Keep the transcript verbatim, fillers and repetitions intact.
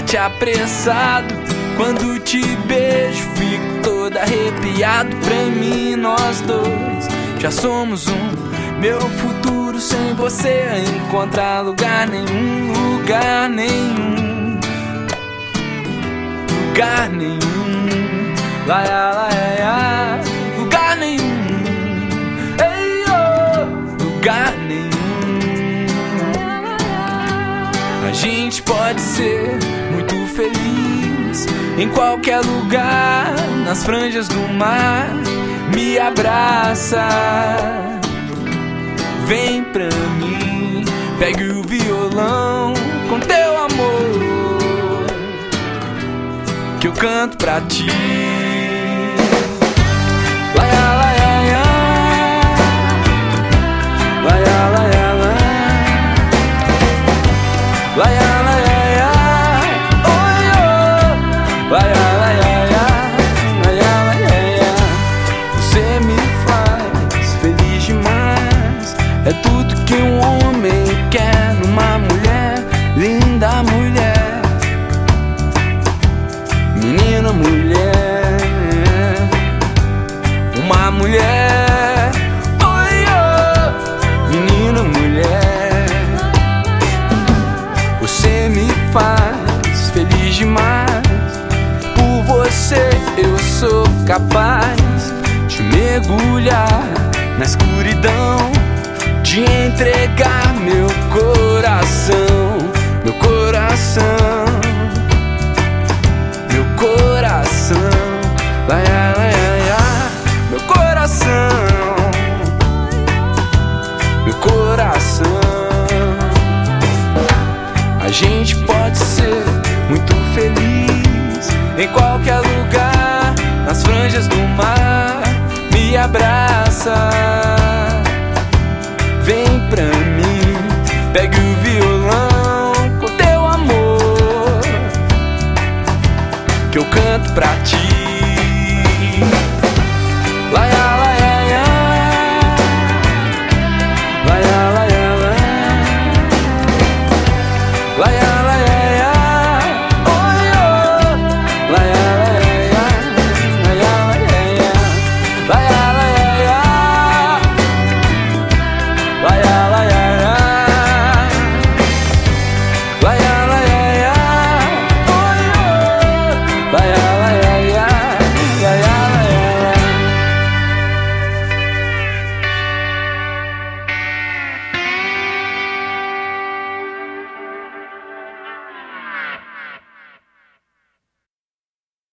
bastante apressado. Quando te beijo, fico todo arrepiado. Pra mim, nós dois já somos um. Meu futuro sem você encontrar lugar nenhum, lugar nenhum, lugar nenhum, lá, lá, lá, lá, lugar nenhum, ei, oh, lugar nenhum. A gente pode ser muito feliz em qualquer lugar, nas franjas do mar. Me abraça, vem pra mim, pegue o violão com teu amor, que eu canto pra ti. Laia, laia, laia, laia, laia, laia, laia, oi, oh, laia, laia, laia, laia. Você me faz feliz demais. É tudo que um homem quer numa mulher, linda mulher, menina mulher, uma mulher, oi, oh, menina mulher. Você me faz feliz demais. Por você eu sou capaz de mergulhar na escuridão, de entregar meu coração, meu coração, meu coração, laia, laia, laia, meu coração, meu coração. A gente pode ser muito feliz em qualquer lugar, nas franjas do mar. Me abraça, vem pra mim, pegue o violão com teu amor, que eu canto pra ti.